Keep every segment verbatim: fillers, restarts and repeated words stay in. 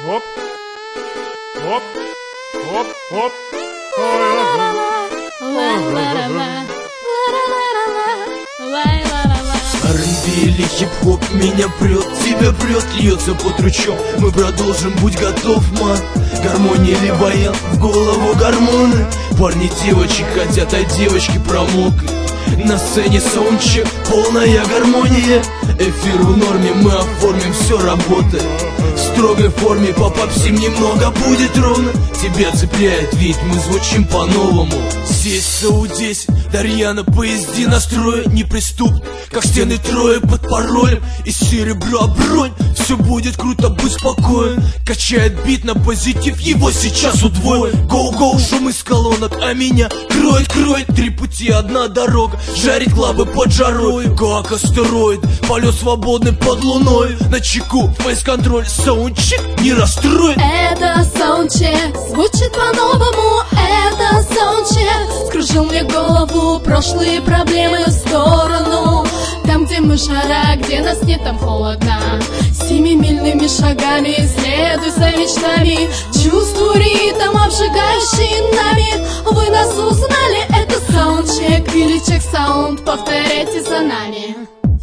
Оп, оп, оп, оп. эр энд би или хип-хоп меня прет, тебя прет, льется под ручьем. Мы продолжим, будь готов, ман. Гармония или баян, в голову гормоны. Парни девочек хотят, а девочки промокли. На сцене саундчек, полная гармония. Эфир в норме, мы оформим, все работает. В строгой форме, по попсим немного будет ровно. Тебя цепляет, ведь мы звучим по-новому. Здесь Соу десять, Дарьяна по эс ди настроя неприступно, как стены трое под паролем. И серебро бронь, все будет круто, будь спокоен. Качает бит на позитив, его сейчас удвоен. Гоу-гоу, шум из колонок, а меня кроет, кроет. Три пути, одна дорога, жарить клабы под жарой. Как астероид, полет свободный под луной. На чеку, фейс-контроль, саундчек не расстроит. Это саундчек, звучит по-новому. Это саундчек, скружил мне голову. Прошлые проблемы в сторону. Там, где мы жара, где нас нет, там холодно. Семимильными шагами следуй за мечтами. Чувствую ритм, обжигающий нами. Вы нас узнали, это саундчек или чек-саунд, повторяйте за нами.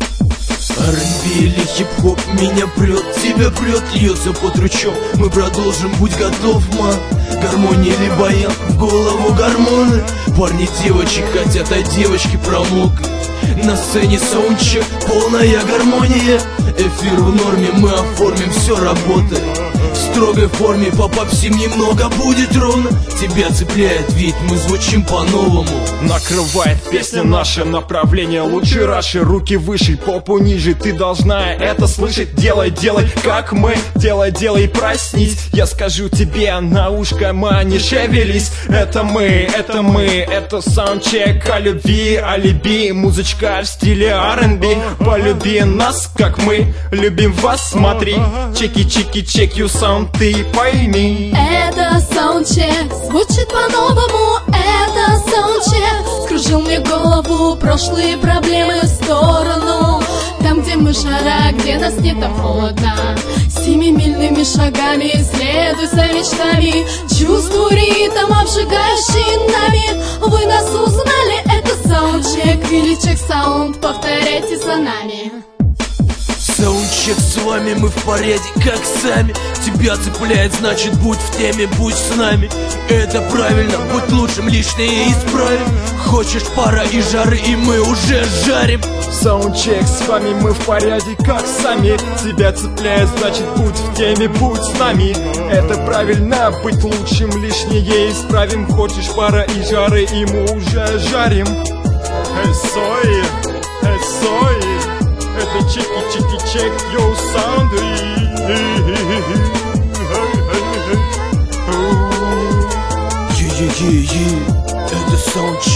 эр энд би или хип-хоп меня прет, тебя прет, льется под ручьем. Мы продолжим, будь готов, ман. Гармония или баян, в голову гормоны. Парни девочек хотят, а девочки промокли. На сцене саундчек, полная гармония. Эфир в норме, мы оформим, все работает. В строгой форме, по попсим немного будет ровно. Тебя цепляет, ведь мы звучим по-новому. Накрывает песня наше направление. Лучше раши, руки выше, попу ниже. Ты должна это слышать. Делай, делай, как мы. Делай, делай, проснись. Я скажу тебе на ушко, ма, не шевелись. Это мы, это мы, это саундчек о любви, алиби. Музычка в стиле эр энд би. Полюби нас, как мы любим вас. Смотри, чеки, чеки, чек, ю саунд, ты пойми. Это саундчек, звучит по-новому. Это саундчек, скружил мне голову. Прошлые проблемы в сторону. Там, где мы жара, где нас нет, там холодно. Семимильными шагами следуй за мечтами. Чувствую ритм, обжигающий нами. Вы нас узнали, это саундчек или чек-саунд, повторяйте за нами. Саундчек, с вами мы в порядке, как сами. Тебя цепляет, значит будь в теме, будь с нами. Это правильно, будь лучшим, лишнее исправим. Хочешь пара и жары, и мы уже жарим. Саундчек, с вами мы в порядке, как сами. Тебя цепляет, значит будь в теме, будь с нами. Это правильно, быть лучшим, лишнее исправим. Хочешь пара и жары, и мы уже жарим. Эй, сой, эй, сой. Это чеки-чеки-чек, йоу, саунд. Е-е-е-е, это саундчек.